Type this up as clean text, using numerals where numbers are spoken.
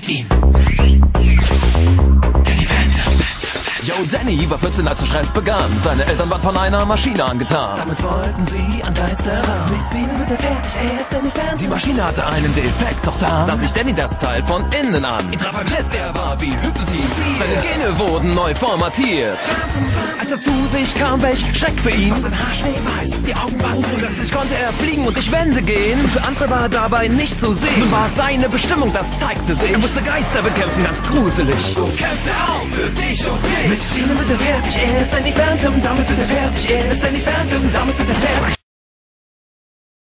ihm. Danny Phantom. Yo, Danny war 14, als der Stress begann. Seine Eltern waren von einer Maschine angetan. Damit wollten sie an Geister ran. Mit denen wird er fertig, er ist Danny Phantom. Die Maschine hatte einen Defekt, doch dann sah sich Danny das Teil von innen an. Ihn traf ein Blitz, er war wie hypnotisiert. Seine Gene wurden neu formatiert. Als er zu sich kam, welch Schreck für ihn. Sein Haar schneeweiß, die Augen waren grün. Plötzlich konnte er fliegen und durch Wände gehen. Für andere war er dabei nicht zu sehen. Nun war es seine Bestimmung, das zeigte sich. Er musste Geister bekämpfen, ganz gruselig. So kämpft er auch für dich und mich. Mit ihnen wird er fertig, er ist Danny Phantom. Damit wird er fertig, er ist Danny Phantom. Damit wird er fertig.